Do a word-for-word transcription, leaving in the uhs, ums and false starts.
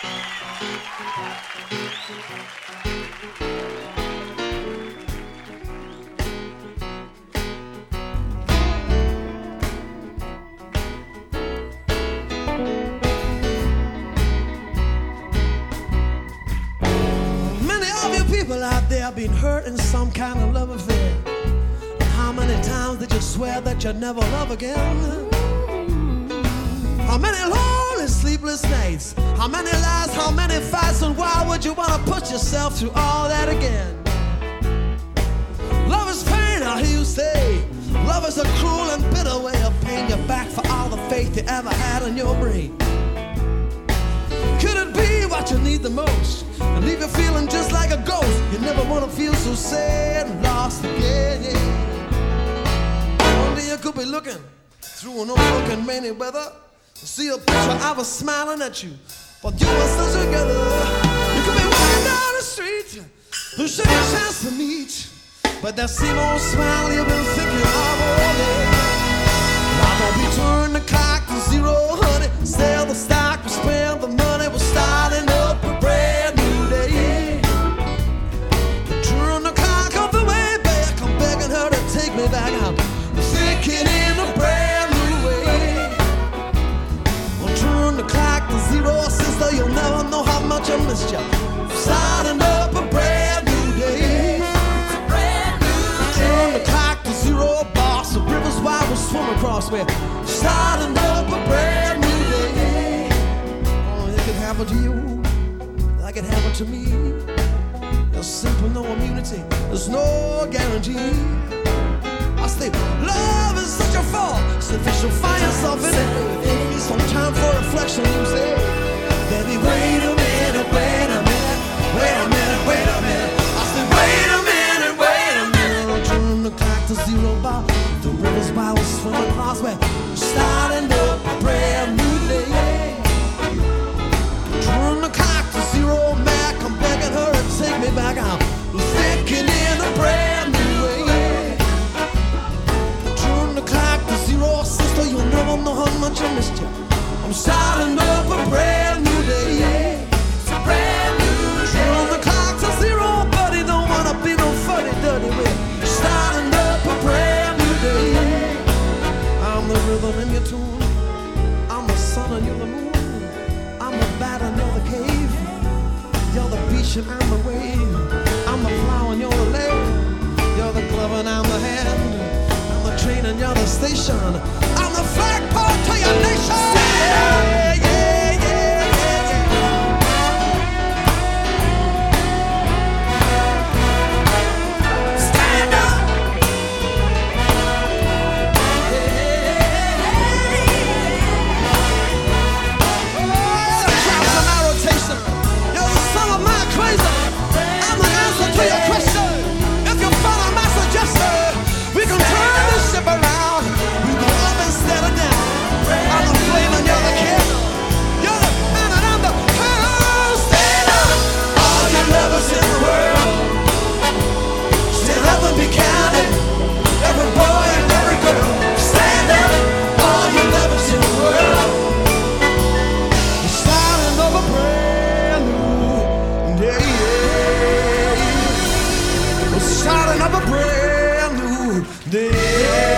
People out there been hurt in some kind of love affair. How many times did you swear that you'd never love again? How many lonely, sleepless nights? How many lies? How many fights? And why would you want to put yourself through all that again? Love is pain, I hear you say. Love is a cruel and bitter way of paying you back for all the faith you ever had in your brain. Could it be what you need the most and leave you feeling just like a ghost? You never want to feel so sad and lost again, yeah. One day you could be looking through an overlooking rainy weather and see a picture of her smiling at you, but you were still together. You could be walking down the street who should have a chance to meet, but that same old smile you've been thinking of all day. Why don't we turn the clock to zero, honey? Sell the stock, we spend the money, we're starting up a brand new day. Turn the clock up the way back, I'm begging her to take me back. I'm thinking in a brand new way. Well, turn the clock to zero, sister, you'll never know how much I missed you. Starting up a brand new day. Turn the clock to zero, boss, the river's wide, we'll swim across where starting up a brand new day. Oh, it could happen to you, like it happened to me. There's simple no immunity, there's no guarantee. I say, love is such a fall, sufficient find yourself in it. Need some time for reflection, you say. Baby, wait a minute, wait a minute, wait a minute, wait a minute. I say, wait a minute, wait a minute. Turn the clock to zero bar. The river's wide, we'll swim across where we're starting up a brand new day. Turn the clock to zero, Mac, I'm begging her to take me back. I'm thinking in a brand new way. Turn the clock to zero, sister, you'll never know how much I missed you. I'm starting up a brand new day. It's a brand new day. Turn the clock to zero, buddy, don't wanna be no funny, dirty way. Starting up a brand new day. I'm the rhythm in your tune, I'm the sun and you're the moon. I'm the bat and you're the cave. You're the beach and I'm the wave. I'm the flower and you're the lake. You're the glove and I'm the hand. I'm the train and you're the station. I'm the flagpole to your nation. Yeah, yeah, yeah, yeah, yeah. Stand up. Starting up a brand new day.